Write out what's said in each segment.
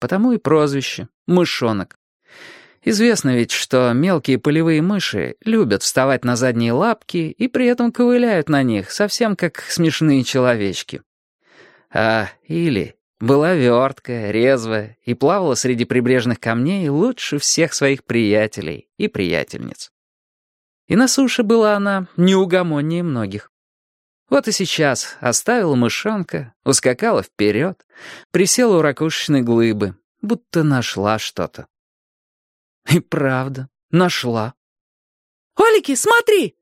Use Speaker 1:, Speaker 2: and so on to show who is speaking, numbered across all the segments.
Speaker 1: потому и прозвище — мышонок. Известно ведь, что мелкие полевые мыши любят вставать на задние лапки и при этом ковыляют на них, совсем как смешные человечки. А Или была верткая, резвая и плавала среди прибрежных камней лучше всех своих приятелей и приятельниц. И на суше была она неугомоннее многих. Вот и сейчас оставила мышонка, ускакала вперед, присела у ракушечной глыбы, будто нашла что-то. И правда, нашла.
Speaker 2: «Олики, смотри!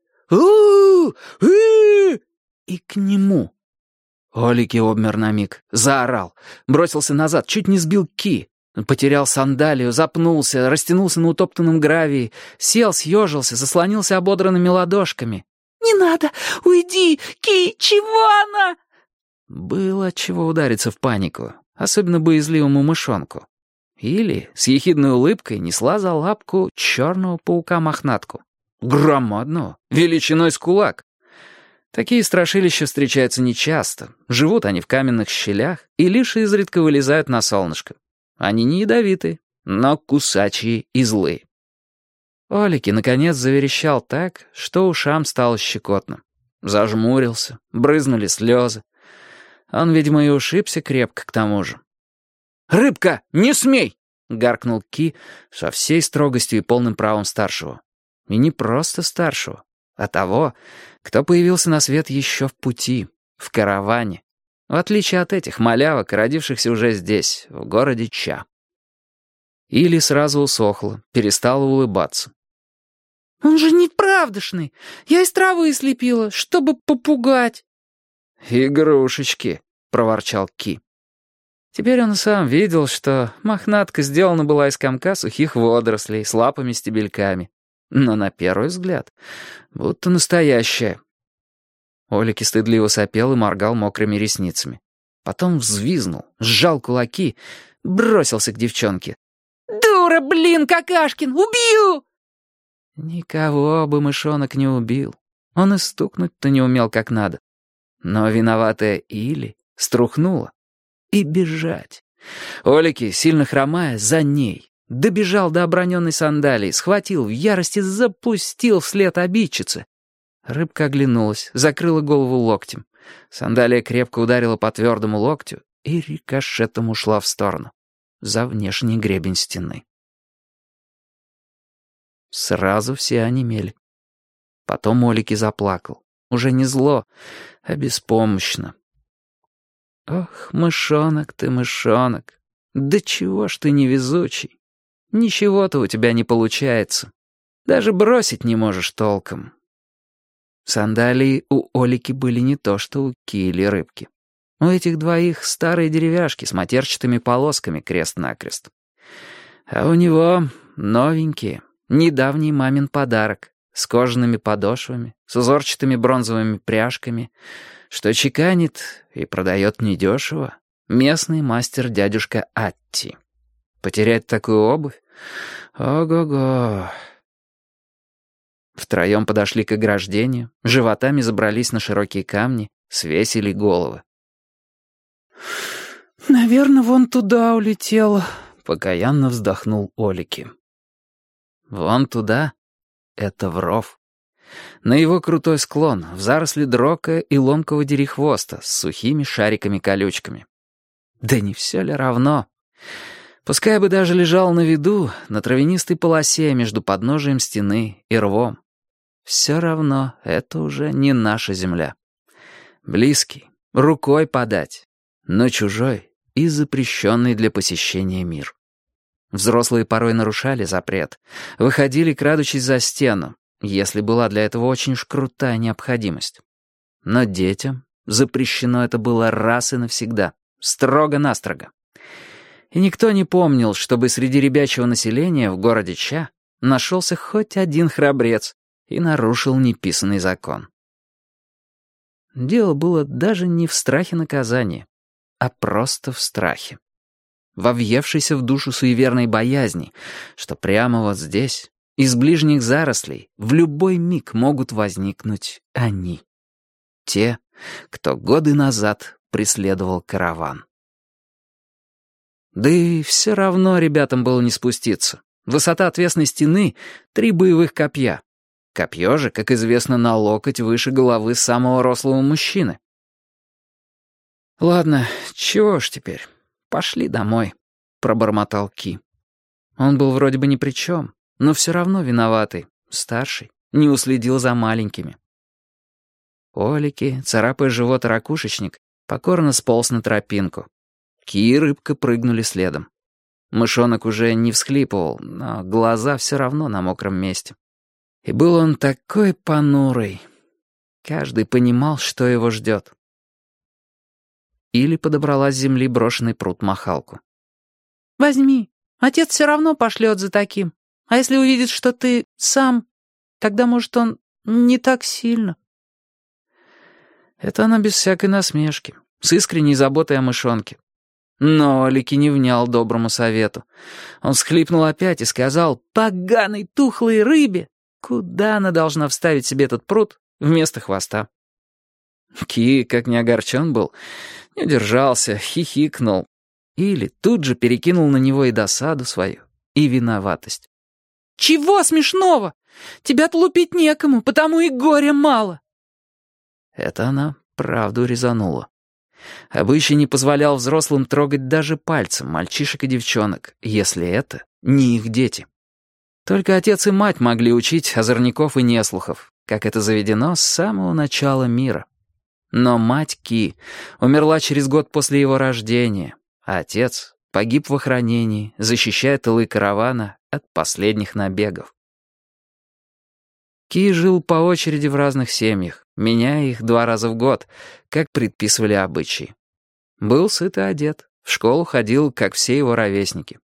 Speaker 2: У-у-у!
Speaker 1: И к нему. Олики обмер на миг, заорал, бросился назад, чуть не сбил Ки. Потерял сандалию, запнулся, растянулся на утоптанном гравии, сел, съежился, заслонился ободранными ладошками.
Speaker 2: Не надо! Уйди! Ки, чего она?»
Speaker 1: Было от чего удариться в панику, особенно боязливому мышонку. Или с ехидной улыбкой несла за лапку черного паука-мохнатку. Громадного, величиной с кулак. Такие страшилища встречаются нечасто. Живут они в каменных щелях и лишь изредка вылезают на солнышко. Они не ядовитые, но кусачие и злые. Олики, наконец, заверещал так, что ушам стало щекотно. Зажмурился, брызнули слезы. Он, видимо, и ушибся крепко к тому же. «Рыбка, не смей!» — гаркнул Ки со всей строгостью и полным правом старшего. И не просто старшего, а того, кто появился на свет еще в пути, в караване, в отличие от этих малявок, родившихся уже здесь, в городе Ча. Или сразу усохла, перестала улыбаться.
Speaker 2: «Он же неправдошный! Я из травы слепила, чтобы попугать!»
Speaker 1: «Игрушечки!» — проворчал Ки. Теперь он сам видел, что мохнатка сделана была из комка сухих водорослей с лапами-стебельками. Но на первый взгляд, будто настоящая. Олики стыдливо сопел и моргал мокрыми ресницами. Потом взвизнул, сжал кулаки, бросился к девчонке.
Speaker 2: «Дура, блин, Какашкин, убью!»
Speaker 1: Никого бы мышонок не убил. Он и стукнуть-то не умел как надо. Но виноватая Или струхнула. И бежать. Олики, сильно хромая, за ней. Добежал до оброненной сандалии, схватил, в ярости запустил вслед обидчице. Рыбка оглянулась, закрыла голову локтем. Сандалия крепко ударила по твердому локтю и рикошетом ушла в сторону, за внешний гребень стены. Сразу все онемели. Потом Олики заплакал. Уже не зло, а беспомощно. «Ох, мышонок ты, мышонок, да чего ж ты невезучий? Ничего-то у тебя не получается. Даже бросить не можешь толком». Сандалии у Олики были не то что у Ки или Рыбки. У этих двоих старые деревяшки с матерчатыми полосками крест-накрест. А у него новенькие, недавний мамин подарок, с кожаными подошвами, с узорчатыми бронзовыми пряжками, что чеканит и продает недешево местный мастер-дядюшка Атти. Потерять такую обувь? Ого-го! Втроем подошли к ограждению, животами забрались на широкие камни, свесили головы.
Speaker 2: «Наверное, вон туда улетела»,
Speaker 1: — покаянно вздохнул Олики. «Вон туда?» — это в ров. На его крутой склон, в заросли дрока и ломкого дерехвоста с сухими шариками-колючками. Да не все ли равно? Пускай бы даже лежал на виду, на травянистой полосе между подножием стены и рвом. Все равно это уже не наша земля. Близкий, рукой подать, но чужой и запрещенный для посещения мир. Взрослые порой нарушали запрет, выходили, крадучись за стену, если была для этого очень уж крутая необходимость. Но детям запрещено это было раз и навсегда, строго-настрого. И никто не помнил, чтобы среди ребячего населения в городе Ча нашелся хоть один храбрец и нарушил неписанный закон. Дело было даже не в страхе наказания, а просто в страхе. Во въевшейся в душу суеверной боязни, что прямо вот здесь, из ближних зарослей, в любой миг могут возникнуть они. Те, кто годы назад преследовал караван. Да и все равно ребятам было не спуститься. Высота отвесной стены — 3 боевых копья. Копье же, как известно, на локоть выше головы самого рослого мужчины. «Ладно, чего ж теперь? Пошли домой», — пробормотал Ки. Он был вроде бы ни при чем, но все равно виноватый, старший, не уследил за маленькими. Олики, царапая живот ракушечник, покорно сполз на тропинку. Ки и рыбка прыгнули следом. Мышонок уже не всхлипывал, но глаза все равно на мокром месте. И был он такой понурый. Каждый понимал, что его ждет. Или подобрала с земли брошенный прут-махалку.
Speaker 2: «Возьми, отец все равно пошлет за таким. А если увидит, что ты сам, тогда, может, он не так сильно».
Speaker 1: Это она без всякой насмешки, с искренней заботой о мышонке. Но Олики не внял доброму совету. Он всхлипнул опять и сказал: «Поганой тухлой рыбе! Куда она должна вставить себе этот прут вместо хвоста?» Ки, как не огорчен был, не удержался, хихикнул. Или тут же перекинул на него и досаду свою, и виноватость.
Speaker 2: «Чего смешного? Тебя-то лупить некому, потому и горя мало».
Speaker 1: Это она правду резанула. Обычай не позволял взрослым трогать даже пальцем мальчишек и девчонок, если это не их дети. Только отец и мать могли учить озорников и неслухов, как это заведено с самого начала мира. Но мать Ки умерла через год после его рождения, а отец погиб в охранении, защищая тылы каравана от последних набегов. Ки жил по очереди в разных семьях, меняя их 2 раза в год, как предписывали обычаи. Был сыт и одет, в школу ходил, как все его ровесники.